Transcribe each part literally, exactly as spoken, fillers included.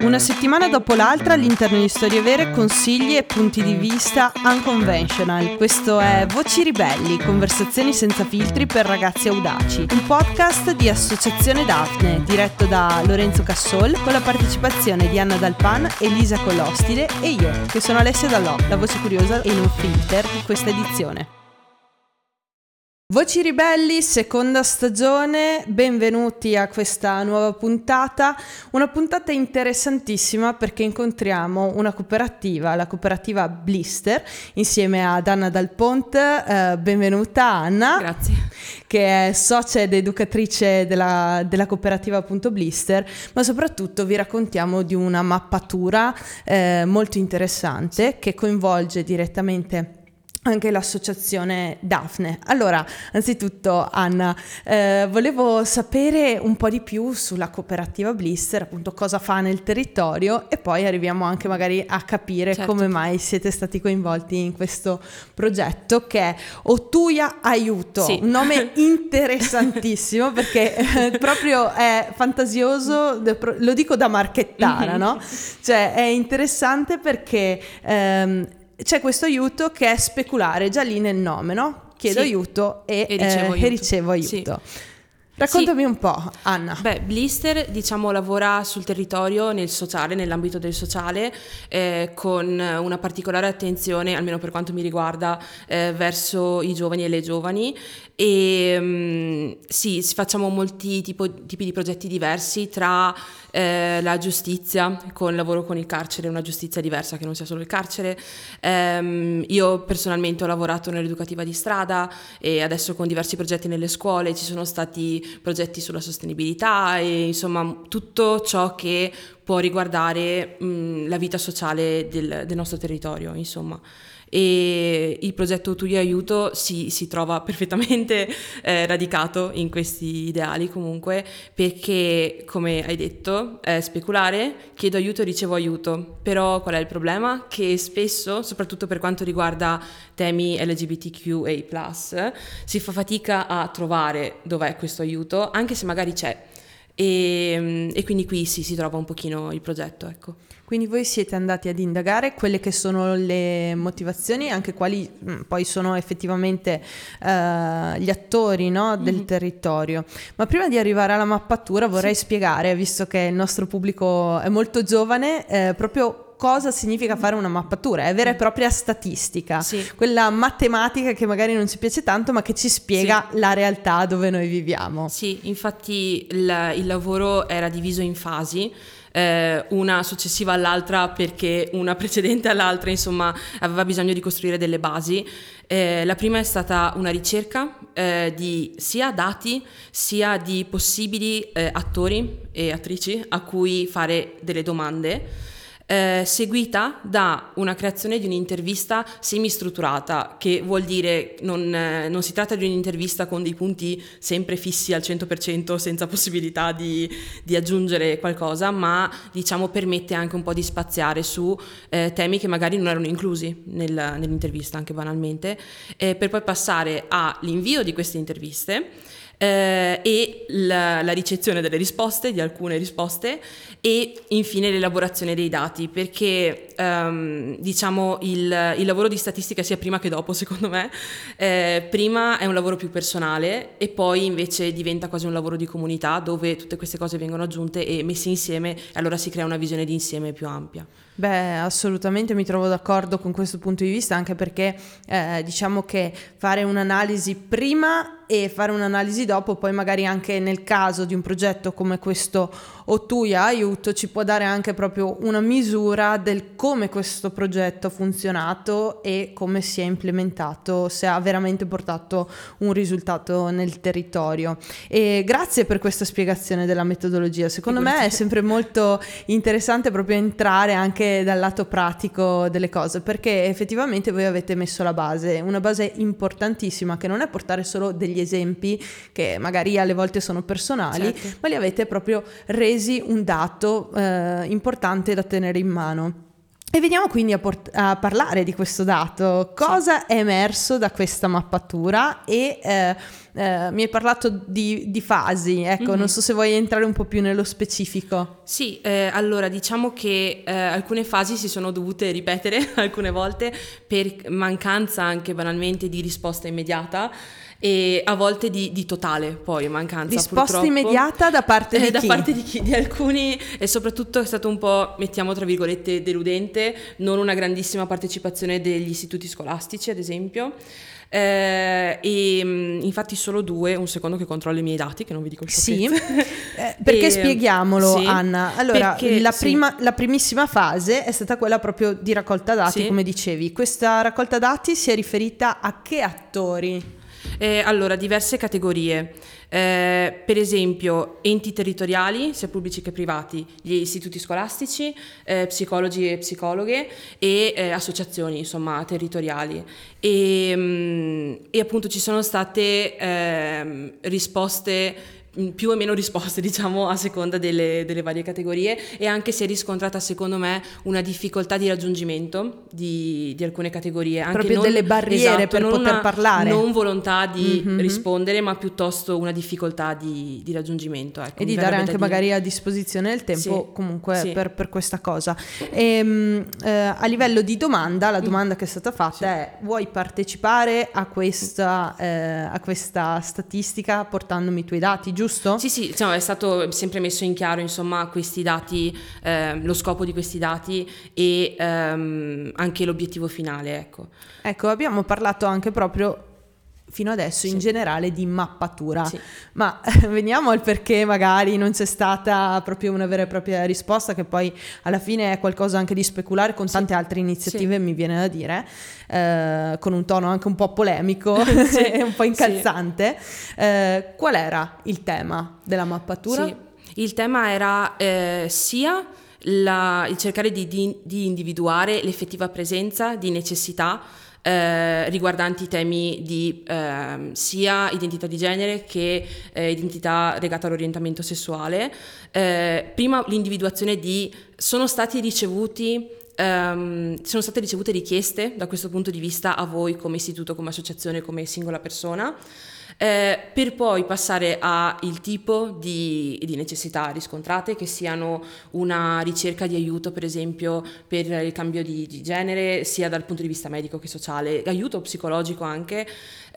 Una settimana dopo l'altra all'interno di storie vere, consigli e punti di vista unconventional. Questo è Voci Ribelli, conversazioni senza filtri per ragazzi audaci. Un podcast di Associazione Daphne, diretto da Lorenzo Cassol, con la partecipazione di Anna Dalpan, Elisa Collostide e io, che sono Alessia Dallò, la voce curiosa e non filter di questa edizione. Voci Ribelli, seconda stagione, benvenuti a questa nuova puntata, una puntata interessantissima perché incontriamo una cooperativa, la cooperativa Blister, insieme ad Anna Dalpont. Eh, benvenuta Anna. Grazie. Che è socia ed educatrice della, della cooperativa appunto Blister, ma soprattutto vi raccontiamo di una mappatura eh, molto interessante che coinvolge direttamente anche l'associazione Daphne. Allora, anzitutto Anna, eh, volevo sapere un po' di più sulla cooperativa Blister, appunto cosa fa nel territorio, e poi arriviamo anche magari a capire certo. come mai siete stati coinvolti in questo progetto che è Otuia Aiuto, sì. Un nome interessantissimo perché eh, proprio è fantasioso, lo dico da marchettara, mm-hmm. no? Cioè è interessante perché ehm, c'è questo aiuto che è speculare, già lì nel nome, no? Chiedo sì. aiuto e, e, ricevo, eh, aiuto. e ricevo aiuto. Sì. Raccontami sì. un po', Anna. Beh, Blister, diciamo, lavora sul territorio, nel sociale, nell'ambito del sociale, eh, con una particolare attenzione, almeno per quanto mi riguarda, eh, verso i giovani e le giovani. E mh, sì, facciamo molti tipo, tipi di progetti diversi, tra eh, la giustizia, con il lavoro con il carcere, una giustizia diversa che non sia solo il carcere. Ehm, io personalmente ho lavorato nell'educativa di strada e adesso con diversi progetti nelle scuole, ci sono stati progetti sulla sostenibilità e insomma tutto ciò che può riguardare mh, la vita sociale del, del nostro territorio, insomma. E il progetto Otuia Aiuto si, si trova perfettamente eh, radicato in questi ideali comunque, perché come hai detto è speculare, chiedo aiuto e ricevo aiuto, però qual è il problema? Che spesso, soprattutto per quanto riguarda temi L G B T Q A plus, si fa fatica a trovare dov'è questo aiuto, anche se magari c'è. E, e quindi qui sì, si trova un pochino il progetto, ecco. Quindi voi siete andati ad indagare quelle che sono le motivazioni, anche quali mh, poi sono effettivamente uh, gli attori, no, del mm-hmm. territorio. Ma prima di arrivare alla mappatura vorrei sì. spiegare, visto che il nostro pubblico è molto giovane, eh, proprio cosa significa fare una mappatura. È vera e propria statistica, sì. quella matematica che magari non ci piace tanto ma che ci spiega sì. la realtà dove noi viviamo. Sì, infatti il, il lavoro era diviso in fasi, eh, una successiva all'altra perché una precedente all'altra, insomma aveva bisogno di costruire delle basi. Eh, la prima è stata una ricerca eh, di sia dati sia di possibili eh, attori e attrici a cui fare delle domande. Eh, seguita da una creazione di un'intervista semistrutturata, che vuol dire non, eh, non si tratta di un'intervista con dei punti sempre fissi al cento per cento senza possibilità di, di aggiungere qualcosa, ma diciamo permette anche un po' di spaziare su eh, temi che magari non erano inclusi nel, nell'intervista, anche banalmente, eh, per poi passare all'invio di queste interviste Eh, e la, la ricezione delle risposte, di alcune risposte, e infine l'elaborazione dei dati, perché um, diciamo il, il lavoro di statistica sia prima che dopo, secondo me, eh, prima è un lavoro più personale e poi invece diventa quasi un lavoro di comunità dove tutte queste cose vengono aggiunte e messe insieme, e allora si crea una visione di insieme più ampia. Beh, assolutamente mi trovo d'accordo con questo punto di vista, anche perché eh, diciamo che fare un'analisi prima e fare un'analisi dopo, poi magari anche nel caso di un progetto come questo Otuia Aiuto, ci può dare anche proprio una misura del come questo progetto ha funzionato e come si è implementato, se ha veramente portato un risultato nel territorio. E grazie per questa spiegazione della metodologia. Secondo me è sempre molto interessante proprio entrare anche dal lato pratico delle cose, perché effettivamente voi avete messo la base, una base importantissima, che non è portare solo degli esempi che magari alle volte sono personali, certo. ma li avete proprio resi un dato eh, importante da tenere in mano. E veniamo quindi a, port- a parlare di questo dato. Cosa sì. è emerso da questa mappatura e eh, eh, mi hai parlato di, di fasi, ecco, mm-hmm. non so se vuoi entrare un po' più nello specifico. Sì, eh, allora diciamo che eh, alcune fasi si sono dovute ripetere alcune volte per mancanza anche banalmente di risposta immediata e a volte di, di totale poi mancanza. Risposta purtroppo. immediata da parte di eh, chi? Da parte di chi? Di alcuni, e soprattutto è stato un po', mettiamo tra virgolette, deludente, non una grandissima partecipazione degli istituti scolastici ad esempio. Eh, e infatti solo due, un secondo che controllo i miei dati, che non vi dico sciocchezze. Sì, eh, perché e, spieghiamolo sì, Anna, allora perché, la, prima, sì. la primissima fase è stata quella proprio di raccolta dati, sì. come dicevi. Questa raccolta dati si è riferita a che attori? Eh, allora, diverse categorie, eh, per esempio enti territoriali, sia pubblici che privati, gli istituti scolastici, eh, psicologi e psicologhe e eh, associazioni, insomma, territoriali. E, mh, e appunto ci sono state eh, risposte più o meno risposte, diciamo, a seconda delle, delle varie categorie, e anche si è riscontrata, secondo me, una difficoltà di raggiungimento di, di alcune categorie. Anche proprio non, delle barriere esatto, per non poter una, parlare. Non volontà di mm-hmm. rispondere, ma piuttosto una difficoltà di, di raggiungimento. Ecco, e di dare anche magari a disposizione il tempo, sì, comunque sì. Per, per questa cosa. E, eh, a livello di domanda, la domanda mm. che è stata fatta sì. è: vuoi partecipare a questa, eh, a questa statistica portandomi i tuoi dati, giusto? Giusto? Sì, sì, diciamo, è stato sempre messo in chiaro, insomma, questi dati, eh, lo scopo di questi dati e ehm, anche l'obiettivo finale, ecco. Ecco, abbiamo parlato anche proprio fino adesso sì. in generale di mappatura, sì. ma veniamo al perché magari non c'è stata proprio una vera e propria risposta, che poi alla fine è qualcosa anche di speculare con sì. tante altre iniziative, sì. mi viene da dire, eh, con un tono anche un po' polemico sì. e un po' incalzante. Sì. Eh, qual era il tema della mappatura? Sì. Il tema era eh, sia la, il cercare di, di, di individuare l'effettiva presenza di necessità Eh, riguardanti temi di eh, sia identità di genere che eh, identità legata all'orientamento sessuale. Eh, prima l'individuazione di sono stati ricevuti Um, sono state ricevute richieste da questo punto di vista a voi come istituto, come associazione, come singola persona, eh, per poi passare al tipo di, di necessità riscontrate, che siano una ricerca di aiuto per esempio per il cambio di, di genere, sia dal punto di vista medico che sociale, aiuto psicologico anche,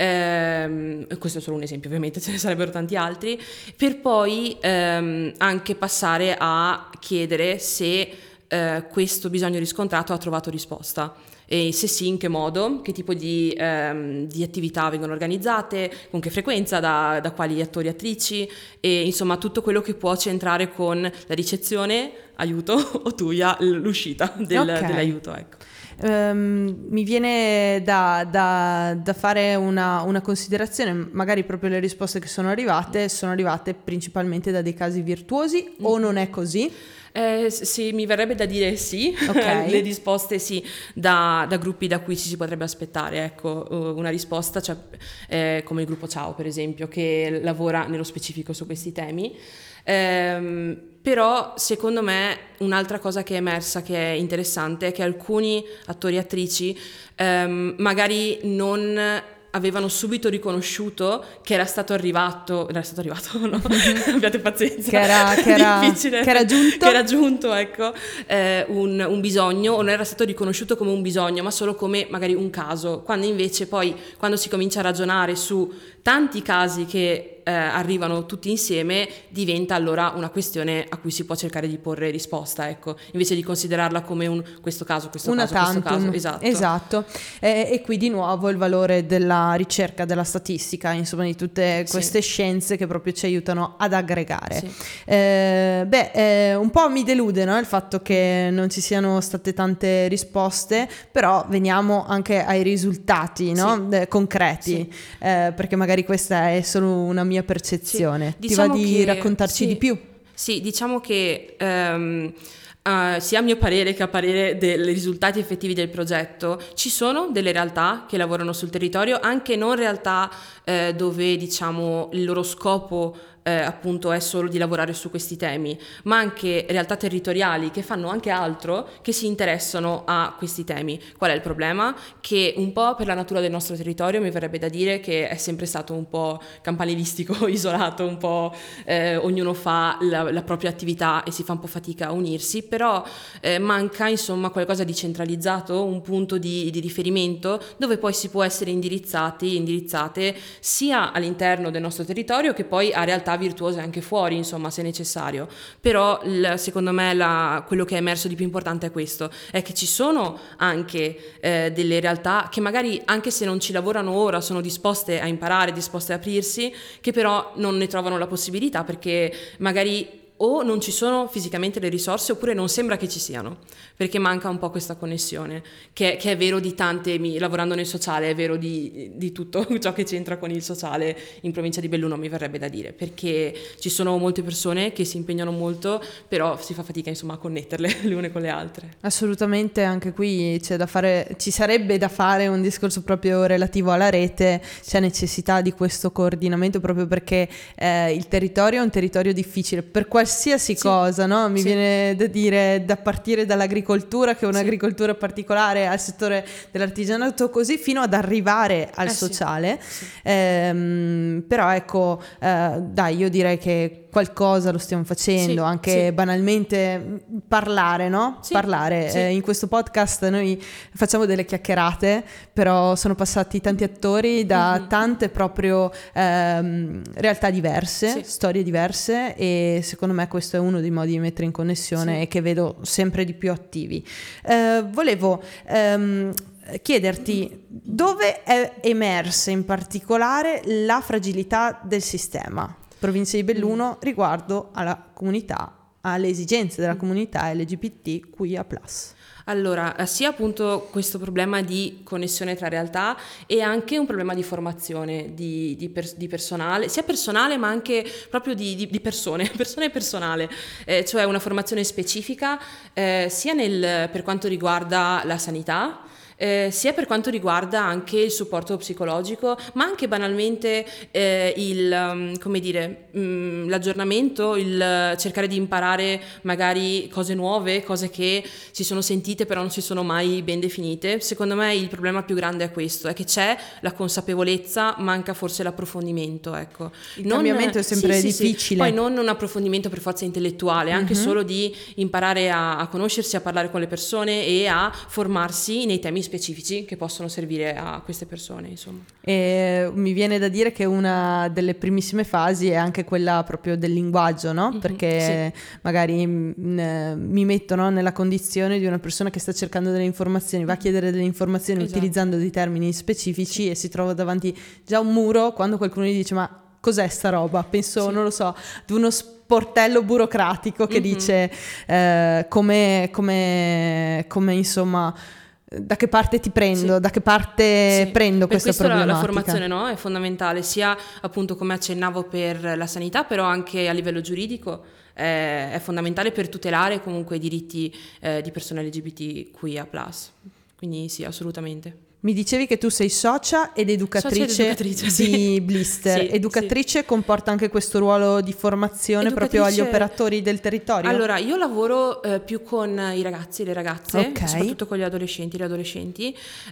ehm, questo è solo un esempio, ovviamente ce ne sarebbero tanti altri, per poi ehm, anche passare a chiedere se Uh, questo bisogno riscontrato ha trovato risposta, e se sì, in che modo, che tipo di, um, di attività vengono organizzate, con che frequenza, da, da quali attori e attrici, e insomma tutto quello che può centrare con la ricezione, aiuto, o tuia, l'uscita del, okay. dell'aiuto, ecco. Um, mi viene da, da, da fare una, una considerazione, magari proprio le risposte che sono arrivate sono arrivate principalmente da dei casi virtuosi, mm. o non è così? Eh, sì, mi verrebbe da dire sì, okay. Le risposte sì, da, da gruppi da cui ci si potrebbe aspettare, ecco, una risposta, cioè, eh, come il gruppo Ciao per esempio, che lavora nello specifico su questi temi. Eh, però secondo me un'altra cosa che è emersa, che è interessante, è che alcuni attori e attrici ehm, magari non avevano subito riconosciuto che era stato arrivato, era stato arrivato, no? Abbiate pazienza, che era, che era, difficile, che era giunto, che era giunto, ecco, eh, un, un bisogno, o non era stato riconosciuto come un bisogno, ma solo come magari un caso, quando invece poi, quando si comincia a ragionare su tanti casi che eh, arrivano tutti insieme, diventa allora una questione a cui si può cercare di porre risposta, ecco, invece di considerarla come un questo caso, questo una caso, tantum. questo caso, esatto. Esatto. Eh, e qui di nuovo il valore della ricerca, della statistica, insomma di tutte queste sì. scienze che proprio ci aiutano ad aggregare. Sì. Eh, beh, eh, un po' mi delude, no, il fatto che non ci siano state tante risposte, però veniamo anche ai risultati, no? Sì. Eh, concreti, sì. eh, perché magari questa è solo una mia percezione. Sì. Diciamo Ti va di che, raccontarci sì. di più? Sì, diciamo che um, uh, sia a mio parere che a parere dei risultati effettivi del progetto, ci sono delle realtà che lavorano sul territorio, anche non realtà eh, dove diciamo il loro scopo eh, appunto è solo di lavorare su questi temi, ma anche realtà territoriali che fanno anche altro, che si interessano a questi temi. Qual è il problema? Che un po' per la natura del nostro territorio mi verrebbe da dire che è sempre stato un po' campanilistico, isolato, un po' eh, ognuno fa la, la propria attività e si fa un po' fatica a unirsi, però eh, manca insomma qualcosa di centralizzato, un punto di, di riferimento dove poi si può essere indirizzati, indirizzate sia all'interno del nostro territorio che poi a realtà virtuose anche fuori, insomma, se necessario. Però il, secondo me la, quello che è emerso di più importante è questo, è che ci sono anche eh, delle realtà che magari anche se non ci lavorano ora sono disposte a imparare, disposte a aprirsi, che però non ne trovano la possibilità perché magari o non ci sono fisicamente le risorse oppure non sembra che ci siano, perché manca un po' questa connessione, che, che è vero di tante, mi, lavorando nel sociale, è vero di, di tutto ciò che c'entra con il sociale in provincia di Belluno, mi verrebbe da dire, perché ci sono molte persone che si impegnano molto, però si fa fatica insomma a connetterle le une con le altre. Assolutamente, anche qui c'è da fare, ci sarebbe da fare un discorso proprio relativo alla rete, c'è necessità di questo coordinamento proprio perché eh, il territorio è un territorio difficile, per qualsiasi Qualsiasi sì, cosa, no? Mi sì. viene da dire, da partire dall'agricoltura, che è un'agricoltura sì. particolare, al settore dell'artigianato, così fino ad arrivare al eh sociale. Sì. Sì. Ehm, però ecco, eh, dai, io direi che qualcosa lo stiamo facendo, sì, anche sì. banalmente parlare, no? Sì, parlare. Sì. Eh, in questo podcast noi facciamo delle chiacchierate, però sono passati tanti attori da mm-hmm. tante proprio ehm, realtà diverse, sì. storie diverse, e secondo me questo è uno dei modi di mettere in connessione sì. e che vedo sempre di più attivi. Eh, volevo ehm, chiederti dove è emersa in particolare la fragilità del sistema provincia di Belluno riguardo alla comunità, alle esigenze della comunità L G B T Q I A plus. Allora, sia appunto questo problema di connessione tra realtà e anche un problema di formazione di, di, per, di personale, sia personale ma anche proprio di, di, di persone, persone e personale, eh, cioè una formazione specifica eh, sia nel, per quanto riguarda la sanità, Eh, sia per quanto riguarda anche il supporto psicologico, ma anche banalmente eh, il, um, come dire, mh, l'aggiornamento, il cercare di imparare magari cose nuove, cose che si sono sentite però non si sono mai ben definite. Secondo me il problema più grande è questo, è che c'è la consapevolezza, manca forse l'approfondimento, ecco. Il non, cambiamento è sempre sì, difficile. Sì, sì. Poi non un approfondimento per forza intellettuale, anche uh-huh. solo di imparare a, a conoscersi, a parlare con le persone e a formarsi nei temi specifici che possono servire a queste persone, insomma. E mi viene da dire che una delle primissime fasi è anche quella proprio del linguaggio, no? Mm-hmm, perché sì. magari mh, mi mettono nella condizione di una persona che sta cercando delle informazioni, va a chiedere delle informazioni esatto. utilizzando dei termini specifici sì. e si trova davanti già un muro quando qualcuno gli dice ma cos'è sta roba? Penso, sì. non lo so, ad uno sportello burocratico che mm-hmm. dice eh, come, come, come insomma da che parte ti prendo, sì. da che parte sì. prendo per questa problematica. La, la formazione no, è fondamentale, sia appunto come accennavo per la sanità, però anche a livello giuridico eh, è fondamentale per tutelare comunque i diritti eh, di persone L G B T Q I A plus, quindi sì, assolutamente. Mi dicevi che tu sei socia ed educatrice, socia ed educatrice di sì. Blister. Sì, educatrice sì. comporta anche questo ruolo di formazione proprio agli operatori del territorio? Allora, io lavoro eh, più con i ragazzi e le ragazze, okay. soprattutto con gli adolescenti e le adolescenti,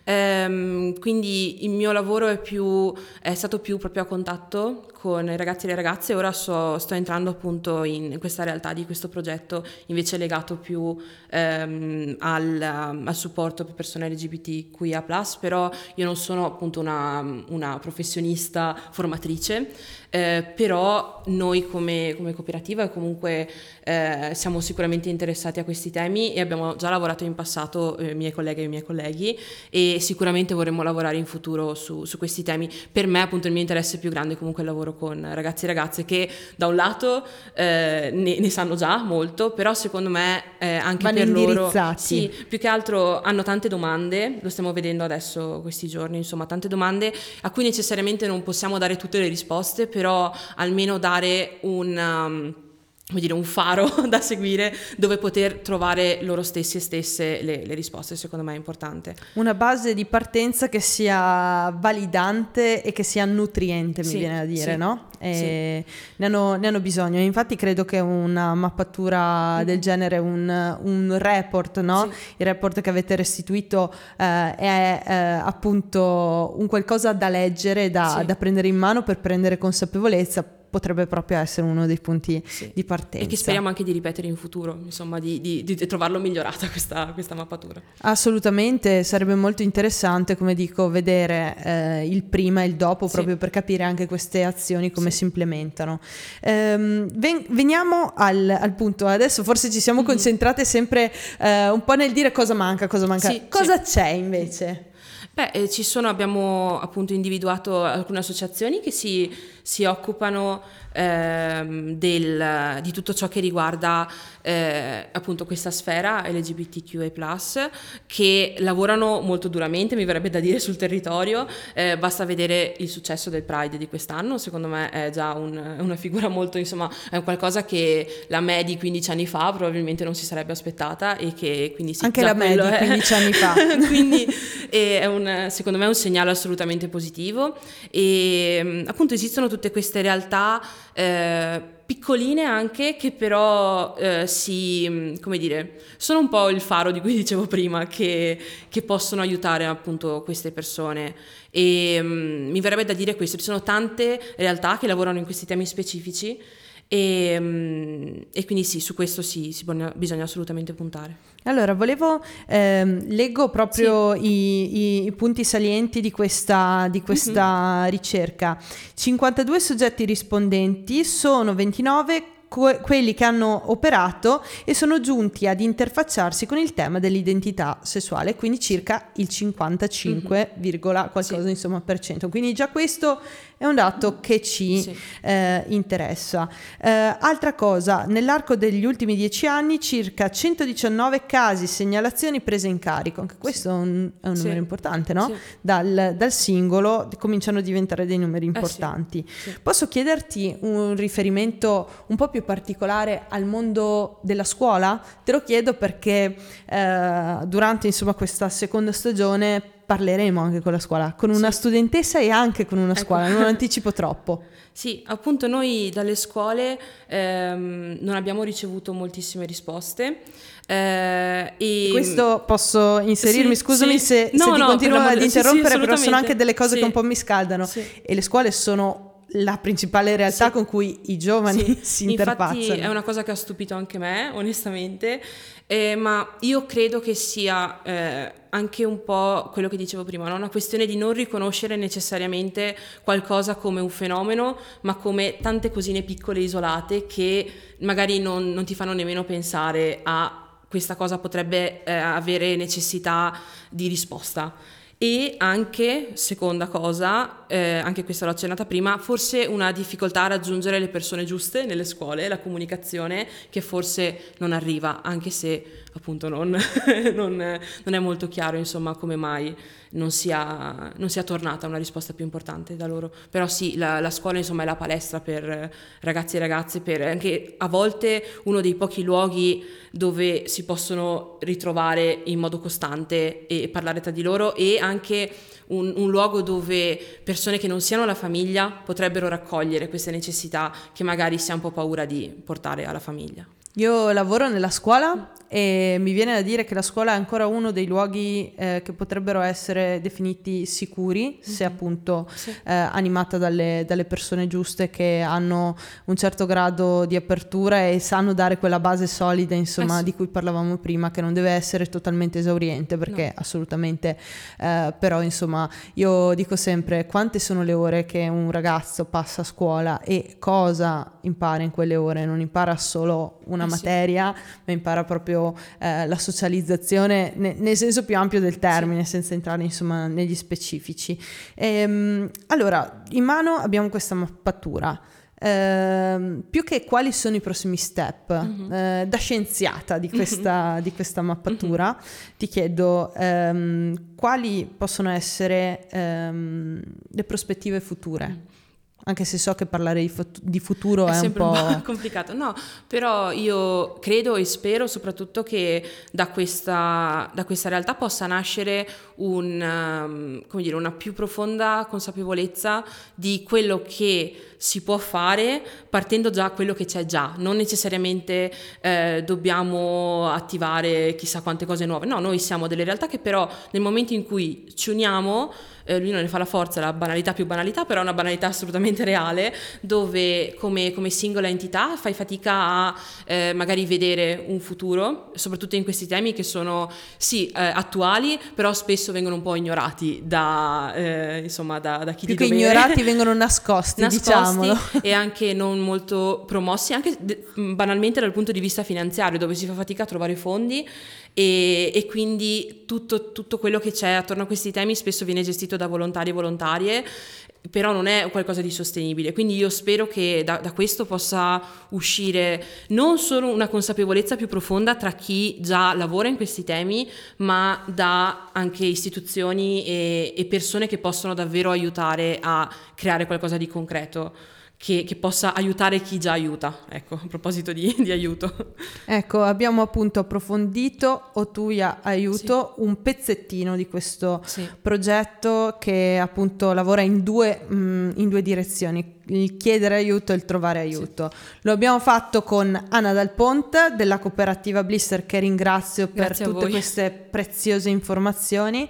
ehm, quindi il mio lavoro è, più, è stato più proprio a contatto con i ragazzi e le ragazze. Ora so, sto entrando appunto in questa realtà di questo progetto invece legato più ehm, al, al supporto per persone L G B T Q I A plus, però io non sono appunto una, una professionista formatrice, eh, però noi come, come cooperativa comunque eh, siamo sicuramente interessati a questi temi e abbiamo già lavorato in passato, eh, miei colleghe e miei colleghi, e sicuramente vorremmo lavorare in futuro su, su questi temi. Per me appunto il mio interesse più grande è comunque il lavoro con ragazzi e ragazze che da un lato eh, ne, ne sanno già molto, però secondo me eh, anche Vanno per indirizzati. loro sì, più che altro hanno tante domande, lo stiamo vedendo adesso questi giorni, insomma tante domande a cui necessariamente non possiamo dare tutte le risposte, però almeno dare un, um, come dire, un faro da seguire dove poter trovare loro stessi e stesse le, le risposte, secondo me è importante. Una base di partenza che sia validante e che sia nutriente, mi sì, viene da dire, sì, no? E sì. ne, hanno, ne hanno bisogno. Infatti credo che una mappatura del genere, un, un report, no? Sì. Il report che avete restituito eh, è eh, appunto un qualcosa da leggere, da, sì. da prendere in mano per prendere consapevolezza. Potrebbe proprio essere uno dei punti sì. di partenza. E che speriamo anche di ripetere in futuro, insomma, di, di, di trovarlo migliorata questa, questa mappatura. Assolutamente, sarebbe molto interessante, come dico, vedere eh, il prima e il dopo, sì. proprio per capire anche queste azioni come sì. si implementano. Ehm, ven- veniamo al, al punto, adesso forse ci siamo mm-hmm. concentrate sempre eh, un po' nel dire cosa manca, cosa manca. Sì, cosa sì. c'è invece? Beh, eh, ci sono, abbiamo appunto individuato alcune associazioni che si, si occupano ehm, del, di tutto ciò che riguarda eh, appunto questa sfera L G B T Q I plus, che lavorano molto duramente, mi verrebbe da dire, sul territorio. Eh, basta vedere il successo del Pride di quest'anno, secondo me è già un, una figura molto, insomma, è qualcosa che la me di quindici anni fa probabilmente non si sarebbe aspettata, e che quindi sì, anche la me di quindici anni fa quindi è un secondo me è un segnale assolutamente positivo. E appunto esistono tutte queste realtà eh, piccoline anche, che però eh, si, come dire, sono un po' il faro di cui dicevo prima, che, che possono aiutare appunto queste persone. E um, mi verrebbe da dire questo: ci sono tante realtà che lavorano in questi temi specifici, e, um, e quindi sì, su questo sì, si bisogna, bisogna assolutamente puntare. Allora, volevo, ehm, leggo proprio sì. i, i, i punti salienti di questa, di questa mm-hmm. ricerca. cinquantadue soggetti rispondenti, sono ventinove que- quelli che hanno operato e sono giunti ad interfacciarsi con il tema dell'identità sessuale, quindi circa il cinquantacinque, mm-hmm. qualcosa sì. insomma per cento. Quindi già questo è un dato che ci sì. eh, interessa. Eh, altra cosa, nell'arco degli ultimi dieci anni circa centodiciannove casi, segnalazioni prese in carico, anche questo sì. è un, è un sì. numero importante, no? Sì. Dal, dal singolo cominciano a diventare dei numeri importanti. Eh sì. Sì. Posso chiederti un riferimento un po' più particolare al mondo della scuola? Te lo chiedo perché eh, durante insomma questa seconda stagione parleremo anche con la scuola, con una sì. studentessa e anche con una ecco. scuola, non anticipo troppo. Sì, appunto noi dalle scuole ehm, non abbiamo ricevuto moltissime risposte. Eh, e questo posso inserirmi, sì, scusami sì. se, no, se ti no, continuo ad interrompere, sì, sì, però sono anche delle cose sì. che un po' mi scaldano sì. e le scuole sono la principale realtà sì. con cui i giovani sì. si interfacciano. Infatti è una cosa che ha stupito anche me, onestamente, eh, ma io credo che sia eh, anche un po' quello che dicevo prima, no? Una questione di non riconoscere necessariamente qualcosa come un fenomeno, ma come tante cosine piccole isolate che magari non, non ti fanno nemmeno pensare a questa cosa potrebbe eh, avere necessità di risposta. E anche, seconda cosa, eh, anche questa l'ho accennata prima, forse una difficoltà a raggiungere le persone giuste nelle scuole, la comunicazione che forse non arriva, anche se appunto non, non, non è molto chiaro insomma come mai non sia, non sia tornata una risposta più importante da loro. Però sì, la, la scuola insomma è la palestra per ragazzi e ragazze, per anche a volte uno dei pochi luoghi dove si possono ritrovare in modo costante e parlare tra di loro, e anche un, un luogo dove persone che non siano la famiglia potrebbero raccogliere queste necessità che magari si ha un po' paura di portare alla famiglia. Io lavoro nella scuola e mi viene da dire che la scuola è ancora uno dei luoghi eh, che potrebbero essere definiti sicuri, mm-hmm. se appunto sì. eh, animata dalle, dalle persone giuste che hanno un certo grado di apertura e sanno dare quella base solida insomma eh sì. di cui parlavamo prima, che non deve essere totalmente esauriente, perché no. assolutamente eh, però insomma io dico sempre quante sono le ore che un ragazzo passa a scuola e cosa impara in quelle ore. Non impara solo una eh materia sì. ma impara proprio eh, la socializzazione ne, nel senso più ampio del termine, sì. senza entrare insomma negli specifici. Ehm, allora, in mano abbiamo questa mappatura. Ehm, più che quali sono i prossimi step, mm-hmm. eh, da scienziata di questa, mm-hmm. di questa mappatura, mm-hmm. ti chiedo ehm, quali possono essere ehm, le prospettive future. Anche se so che parlare di, fut- di futuro è, è un sempre po' un po' complicato, no, però io credo e spero soprattutto che da questa, da questa realtà possa nascere un, um, come dire, una più profonda consapevolezza di quello che si può fare partendo già da quello che c'è già, non necessariamente eh, dobbiamo attivare chissà quante cose nuove, no, noi siamo delle realtà che però nel momento in cui ci uniamo, eh, l'unione ne fa la forza, la banalità più banalità, però è una banalità assolutamente reale, dove come, come singola entità fai fatica a eh, magari vedere un futuro, soprattutto in questi temi che sono sì eh, attuali, però spesso vengono un po' ignorati da, eh, insomma, da, da chi più di che dovere. ignorati vengono nascosti, nascosti diciamolo. E anche non molto promossi, anche de- banalmente dal punto di vista finanziario, dove si fa fatica a trovare fondi e, e quindi tutto, tutto quello che c'è attorno a questi temi spesso viene gestito da volontari e volontarie, però non è qualcosa di sostenibile. Quindi io spero che da, da questo possa uscire non solo una consapevolezza più profonda tra chi già lavora in questi temi, ma da anche istituzioni e, e persone che possono davvero aiutare a creare qualcosa di concreto, che, che possa aiutare chi già aiuta. Ecco, a proposito di, di aiuto. Ecco, abbiamo appunto approfondito Otuya Aiuto, sì. un pezzettino di questo sì. progetto che appunto lavora in due, mh, in due direzioni, il chiedere aiuto e il trovare aiuto. Sì. Lo abbiamo fatto con Anna Dal Ponte della cooperativa Blister, che ringrazio Grazie per tutte queste preziose informazioni,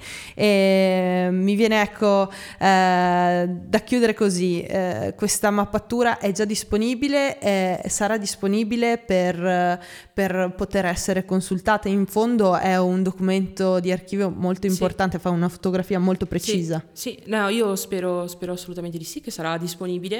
e mi viene ecco eh, da chiudere così, eh, questa mappatura è già disponibile e sarà disponibile per, per poter essere consultata. In fondo è un documento di archivio molto importante, sì. fa una fotografia molto precisa. Sì, sì. No, io spero, spero assolutamente di sì, che sarà disponibile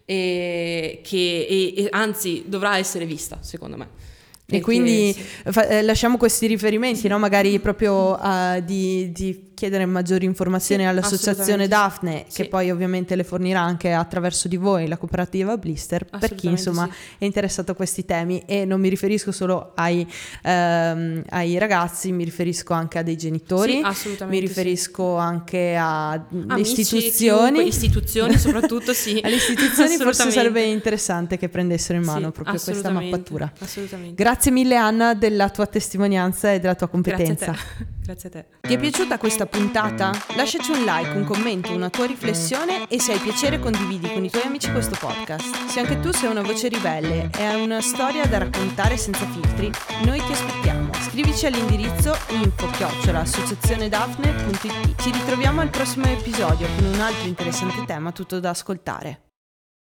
e che e, e anzi dovrà essere vista, secondo me. Perché, e quindi sì. fa, eh, lasciamo questi riferimenti, sì. no? Magari proprio uh, di, di chiedere maggiori informazioni sì, all'associazione Daphne, sì. che poi ovviamente le fornirà anche attraverso di voi la cooperativa Blister, per chi insomma sì. è interessato a questi temi. E non mi riferisco solo ai, ehm, ai ragazzi, mi riferisco anche a dei genitori, sì, mi riferisco sì. anche a Amici, istituzioni, chiunque, istituzioni soprattutto sì. alle istituzioni forse sarebbe interessante che prendessero in mano sì, proprio questa mappatura. Assolutamente. Grazie mille Anna della tua testimonianza e della tua competenza. Grazie a te. Grazie a te. Ti è piaciuta questa puntata? Lasciaci un like, un commento, una tua riflessione e se hai piacere condividi con i tuoi amici questo podcast. Se anche tu sei una voce ribelle e hai una storia da raccontare senza filtri, noi ti aspettiamo. Scrivici all'indirizzo info chiocciola associazionedaphne punto it. Ci ritroviamo al prossimo episodio con un altro interessante tema tutto da ascoltare.